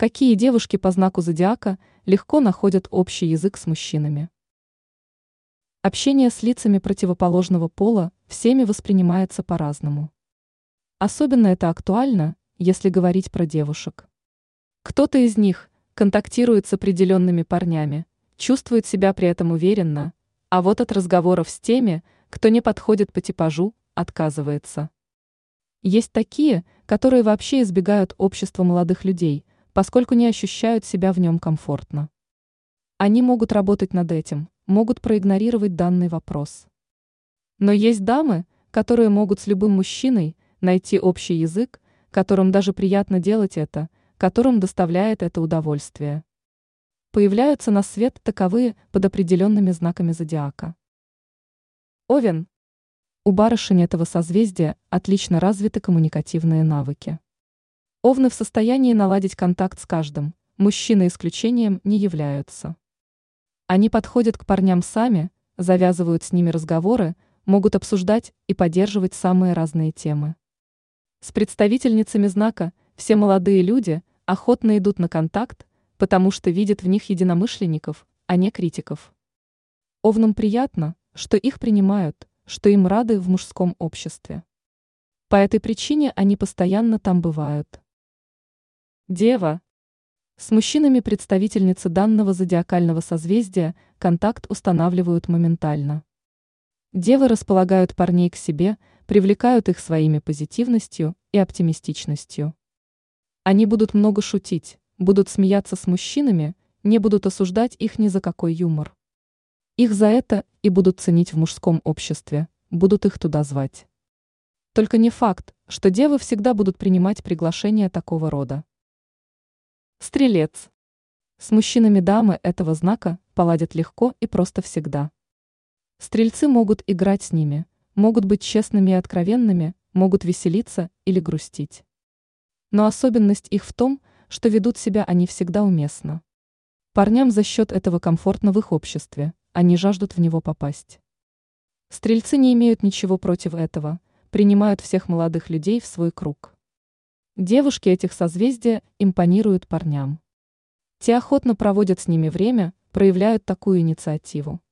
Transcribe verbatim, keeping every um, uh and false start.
Какие девушки по знаку зодиака легко находят общий язык с мужчинами? Общение с лицами противоположного пола всеми воспринимается по-разному. Особенно это актуально, если говорить про девушек. Кто-то из них контактирует с определенными парнями, чувствует себя при этом уверенно, а вот от разговоров с теми, кто не подходит по типажу, отказывается. Есть такие, которые вообще избегают общества молодых людей, поскольку не ощущают себя в нем комфортно. Они могут работать над этим, могут проигнорировать данный вопрос. Но есть дамы, которые могут с любым мужчиной найти общий язык, которым даже приятно делать это, которым доставляет это удовольствие. Появляются на свет таковые под определенными знаками зодиака. Овен. У барышень этого созвездия отлично развиты коммуникативные навыки. Овны в состоянии наладить контакт с каждым, мужчины исключением не являются. Они подходят к парням сами, завязывают с ними разговоры, могут обсуждать и поддерживать самые разные темы. С представительницами знака все молодые люди охотно идут на контакт, потому что видят в них единомышленников, а не критиков. Овнам приятно, что их принимают, что им рады в мужском обществе. По этой причине они постоянно там бывают. Дева. С мужчинами представительницы данного зодиакального созвездия контакт устанавливают моментально. Девы располагают парней к себе, привлекают их своими позитивностью и оптимистичностью. Они будут много шутить, будут смеяться с мужчинами, не будут осуждать их ни за какой юмор. Их за это и будут ценить в мужском обществе, будут их туда звать. Только не факт, что девы всегда будут принимать приглашения такого рода. Стрелец. С мужчинами дамы этого знака поладят легко и просто всегда. Стрельцы могут играть с ними, могут быть честными и откровенными, могут веселиться или грустить. Но особенность их в том, что ведут себя они всегда уместно. Парням за счет этого комфортно в их обществе, они жаждут в него попасть. Стрельцы не имеют ничего против этого, принимают всех молодых людей в свой круг. Девушки этих созвездия импонируют парням. Те охотно проводят с ними время, проявляют такую инициативу.